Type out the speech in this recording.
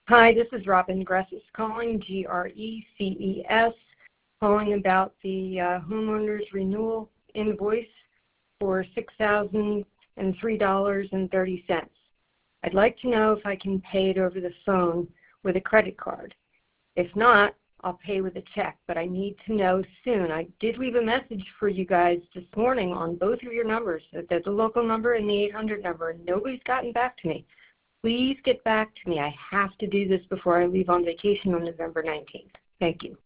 Hi, this is Robin Gresses calling, G-R-E-C-E-S, calling about the homeowner's renewal invoice for $6,003.30. I'd like to know if I can pay it over the phone with a credit card. If not, I'll pay with a check, but I need to know soon. I did leave a message for you guys this morning on both of your numbers, the local number and the 800 number, and nobody's gotten back to me. Please get back to me. I have to do this before I leave on vacation on November 19th. Thank you.